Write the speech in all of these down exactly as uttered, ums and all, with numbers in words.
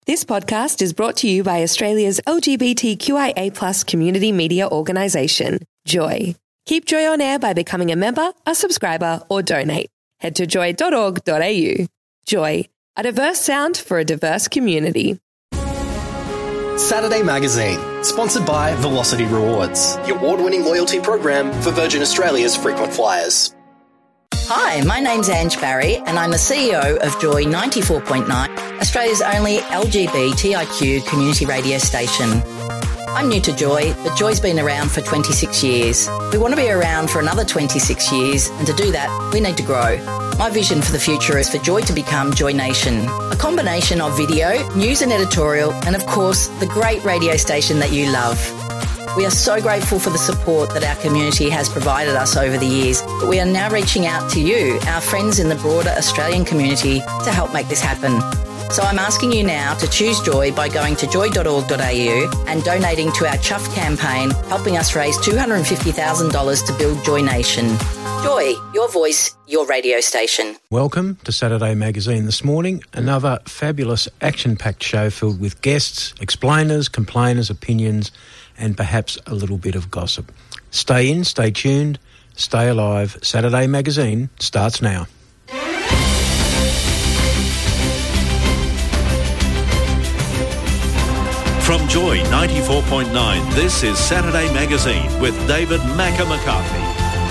This podcast is brought to you by Australia's L G B T Q I A plus community media organisation, Joy. Keep Joy on air by becoming a member, a subscriber or donate. Head to joy dot org dot a u. Joy, a diverse sound for a diverse community. Saturday Magazine, sponsored by Velocity Rewards, the award-winning loyalty program for Virgin Australia's frequent flyers. Hi, my name's Ange Barry and I'm the C E O of Joy ninety-four point nine, Australia's only L G B T I Q community radio station. I'm new to Joy, but Joy's been around for twenty-six years. We want to be around for another twenty-six years, and to do that, we need to grow. My vision for the future is for Joy to become Joy Nation, a combination of video, news and editorial, and of course, the great radio station that you love. We are so grateful for the support that our community has provided us over the years, but we are now reaching out to you, our friends in the broader Australian community, to help make this happen. So I'm asking you now to choose Joy by going to joy dot org dot a u and donating to our Chuff campaign, helping us raise two hundred fifty thousand dollars to build Joy Nation. Joy, your voice, your radio station. Welcome to Saturday Magazine this morning. Another fabulous action-packed show filled with guests, explainers, complainers, opinions, and perhaps a little bit of gossip. Stay in, stay tuned, stay alive. Saturday Magazine starts now. From Joy ninety-four point nine, this is Saturday Magazine with David Macca McCarthy.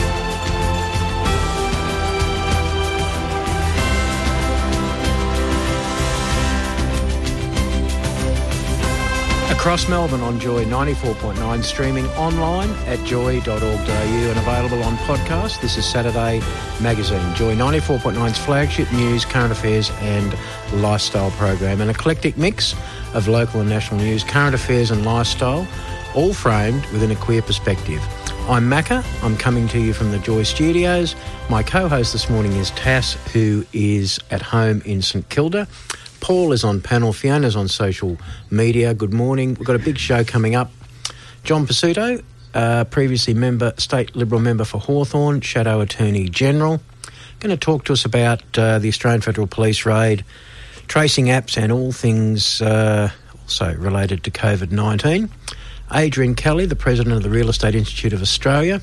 Across Melbourne on Joy ninety-four point nine, streaming online at joy dot org dot a u and available on podcast. This is Saturday Magazine, Joy ninety-four point nine's flagship news, current affairs and lifestyle program. An eclectic mix of local and national news, current affairs and lifestyle, all framed within a queer perspective. I'm Macca. I'm coming to you from the Joy studios. My co-host this morning is Tass, who is at home in St Kilda. Paul is on panel. Fiona's on social media. Good morning. We've got a big show coming up. John Pesutto, uh, previously member, State Liberal member for Hawthorn, Shadow Attorney General, going to talk to us about uh, the Australian Federal Police raid, tracing apps and all things uh, also related to COVID nineteen. Adrian Kelly, the President of the Real Estate Institute of Australia,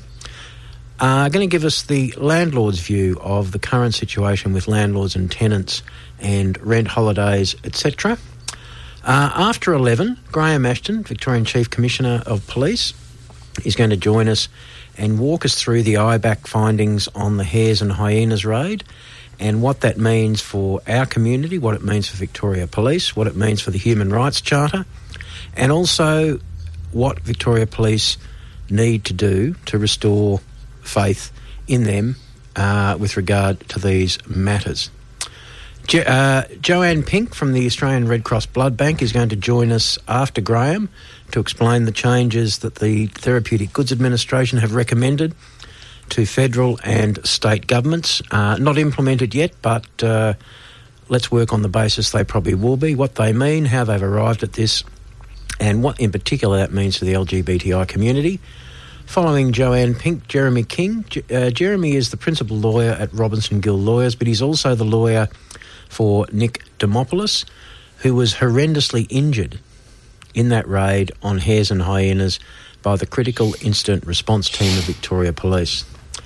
are going to give us the landlord's view of the current situation with landlords and tenants and rent holidays, et cetera. Uh, after eleven, Graham Ashton, Victorian Chief Commissioner of Police, is going to join us and walk us through the I B A C findings on the Hares and Hyenas raid and what that means for our community, what it means for Victoria Police, what it means for the Human Rights Charter, and also what Victoria Police need to do to restore faith in them uh, with regard to these matters. Jo- uh, Joanne Pink from the Australian Red Cross Blood Bank is going to join us after Graham to explain the changes that the Therapeutic Goods Administration have recommended to federal and state governments. Uh, not implemented yet, but uh, let's work on the basis they probably will be, what they mean, how they've arrived at this, and what in particular that means to the L G B T I community. Following Joanne Pink, Jeremy King. Uh, Jeremy is the principal lawyer at Robinson Gill Lawyers, but he's also the lawyer for Nick Demopoulos, who was horrendously injured in that raid on Hares and Hyenas by the Critical Incident Response Team of Victoria Police.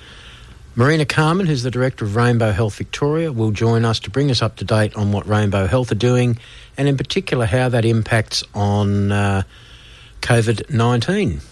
Marina Carmen, who's the Director of Rainbow Health Victoria, will join us to bring us up to date on what Rainbow Health are doing and in particular how that impacts on uh, COVID nineteen.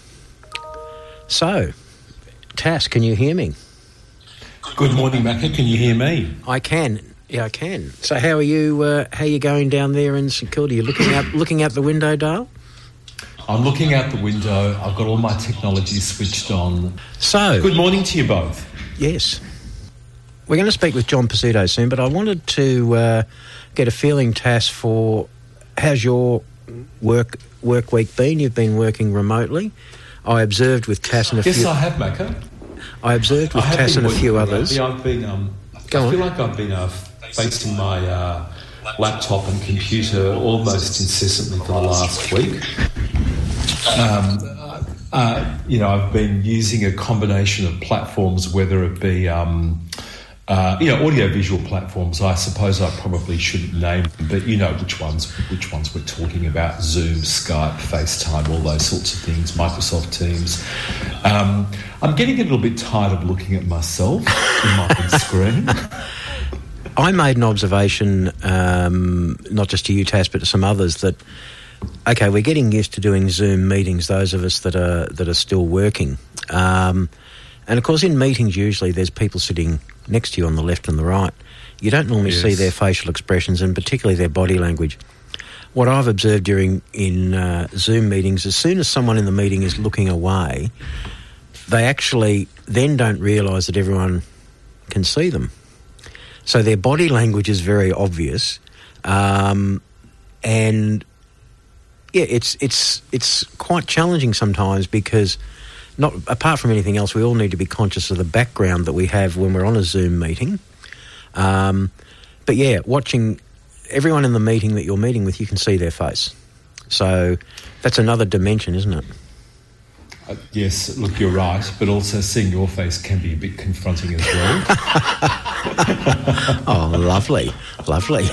So, Tass, can you hear me? Good morning, Macca. Can you hear me? I can. Yeah, I can. So, how are you? Uh, how are you going down there in St Kilda? You looking out, looking out the window, Dale? I'm looking out the window. I've got all my technology switched on. So, good morning to you both. Yes, we're going to speak with John Pesutto soon, but I wanted to uh, get a feeling, Tass, for how's your work work week been? You've been working remotely. I observed with Tass and a yes, few... Yes, I have, Macca. I observed with Tass and a few others. I've been, um, Go I feel on. like I've been uh, facing my uh, laptop and computer almost incessantly for the last week. Um, uh, you know, I've been using a combination of platforms, whether it be um, Uh, you know, audiovisual platforms, I suppose I probably shouldn't name them, but you know which ones which ones we're talking about: Zoom, Skype, FaceTime, all those sorts of things, Microsoft Teams. Um, I'm getting a little bit tired of looking at myself in my screen. I made an observation, um, not just to you, Tass, but to some others, that, okay, we're getting used to doing Zoom meetings, those of us that are that are still working. Um, and, of course, in meetings, usually there's people sitting next to you on the left and the right. You don't normally yes. see their facial expressions and particularly their body language. What I've observed during in uh, Zoom meetings, as soon as someone in the meeting is looking away, they actually then don't realise that everyone can see them. So their body language is very obvious, um, and yeah, it's it's it's quite challenging sometimes because, not apart from anything else, we all need to be conscious of the background that we have when we're on a Zoom meeting. Um, but yeah, watching everyone in the meeting that you're meeting with, you can see their face. So that's another dimension, isn't it? Uh, yes, look, you're right, but also seeing your face can be a bit confronting as well. Oh, lovely, lovely.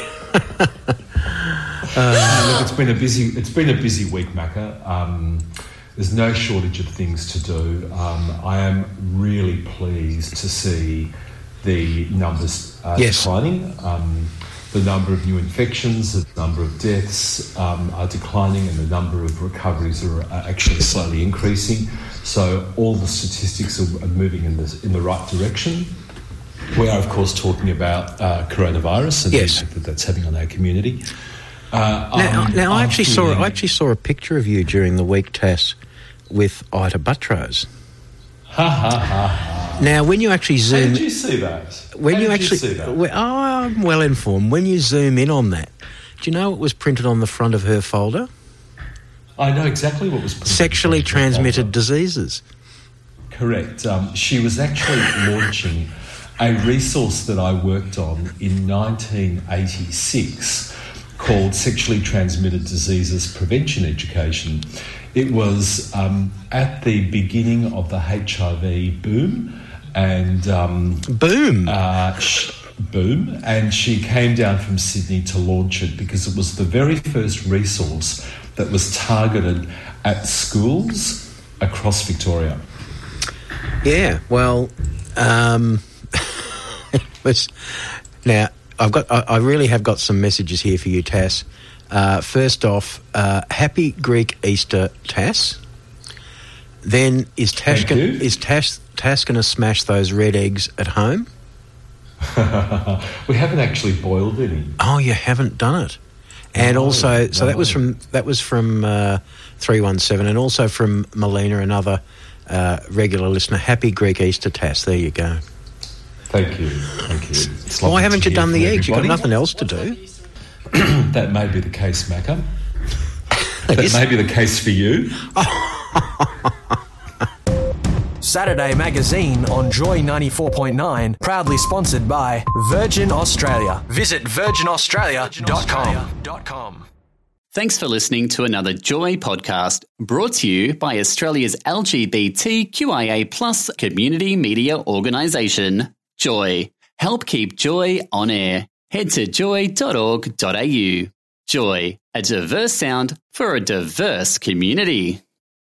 uh, look, it's been a busy, it's been a busy week, Macca. Um, there's no shortage of things to do. Um, I am really pleased to see the numbers uh, yes. declining. Um, the number of new infections, the number of deaths um, are declining, and the number of recoveries are uh, actually slowly increasing. So all the statistics are, are moving in the in the right direction. We are, of course, talking about uh, coronavirus and yes. the impact that that's having on our community. Uh, now, um, now I actually feeling... saw I actually saw a picture of you during the week, Tass, with Ita Buttrose. Ha ha ha ha. Now, when you actually zoom, how did you see that? When how you did actually, you see that? Well, oh, I'm well informed. When you zoom in on that, do you know what was printed on the front of her folder? I know exactly what was printed. Sexually transmitted diseases. Correct. Um, she was actually launching a resource that I worked on in nineteen eighty-six called Sexually Transmitted Diseases Prevention Education. It was um, at the beginning of the H I V boom. And um, boom, uh, sh- boom, and she came down from Sydney to launch it because it was the very first resource that was targeted at schools across Victoria. Yeah, well, um, it was. Now I've got, I, I really have got some messages here for you, Tass. Uh, first off, uh, happy Greek Easter, Tass. Then is Tash gonna, is Tash Tash going to smash those red eggs at home? We haven't actually boiled any. Oh, you haven't done it. And no, also, so no. that was from that was from uh, three one seven, and also from Melina, another uh, regular listener. Happy Greek Easter, Tass. There you go. Thank you, thank you. It's Why haven't you done the eggs? Everybody. You've got nothing else to do. That may be the case, Macca. That may be the case for you. Saturday Magazine on Joy ninety-four point nine, proudly sponsored by Virgin Australia. Visit virgin australia dot com. Thanks for listening to another Joy podcast brought to you by Australia's L G B T Q I A plus community media organisation, Joy. Help keep Joy on air. Head to joy dot org dot a u. Joy, a diverse sound for a diverse community.